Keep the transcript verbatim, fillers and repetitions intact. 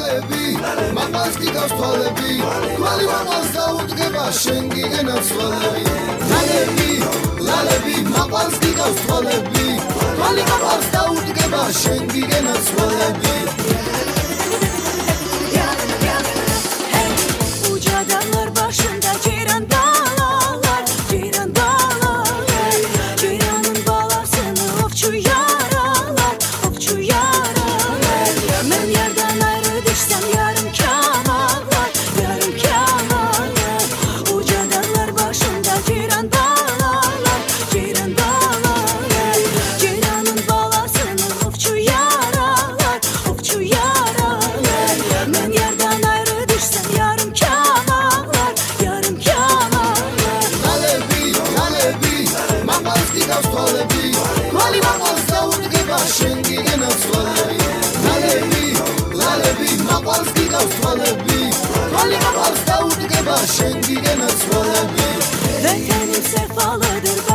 ლალები მამას გიგავს თვალები თვალი მამას დაუდგება შენ გიგენაც თვალები ლალები ლალები მამას გიგავს თვალები თვალი მამას დაუდგება შენ გიგენაც თვალები Ucadalar başında ceyran dağlar, ceyran dağlar. Ceyranın balasını ovçu yaralar, ovçu yaralar. Ben yerden ayrı düşsem yarım kamallar, yarım kamallar. Ucadalar başında ceyran dağlar, ceyran dağlar. Ceyranın balasını ovçu yaralar, ovçu yaralar. Ben yerden ayrı düşsem yarım kamallar, yarım kamallar. ლალები ლალები მამას გიგავს თვალები თვალი მამას დაუდგება შენ გიგენაც თვალები ლალები ლალები მამას გიგავს თვალები თვალი მამას დაუდგება შენ გიგენაც თვალები Vetenim sefalıdır